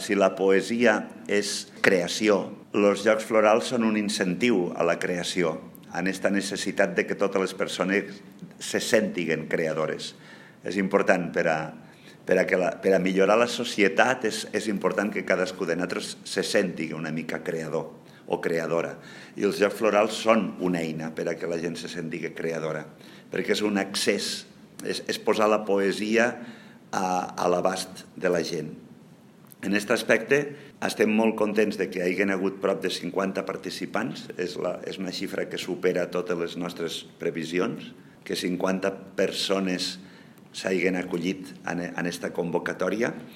Si la poesia és creació, els Jocs Florals són un incentiu a la creació, en aquesta necessitat de que totes les persones se sentiguen creadores. És important per a millorar la societat, és important que cadascú de nosaltres se sentigui una mica creador o creadora. I els Jocs Florals són una eina per a que la gent se sentigui creadora, perquè és un accés, és posar la poesia a l'abast de la gent. En aquest aspecte estem molt contents de que hi hagi hagut prop de 50 participants, és una xifra que supera totes les nostres previsions, que 50 persones s'hagin acollit en aquesta convocatòria.